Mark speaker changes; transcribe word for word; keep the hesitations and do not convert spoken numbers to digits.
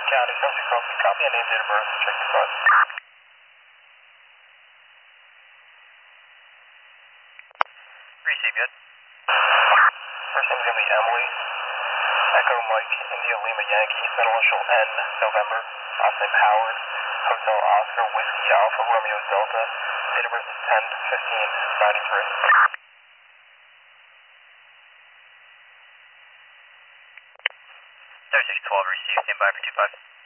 Speaker 1: County, seven six one, copy and name, date of birth, check the bus.
Speaker 2: Receive, good.
Speaker 1: First name's going to be Emily. Echo Mike, India Lima Yankee, middle initial N, November. Last name Howard. Hotel Oscar, Whiskey Alpha, Romeo Delta. Date of birth is ten fifteen ninety-three.
Speaker 2: thirty-six twelve, receive, stand by for two five.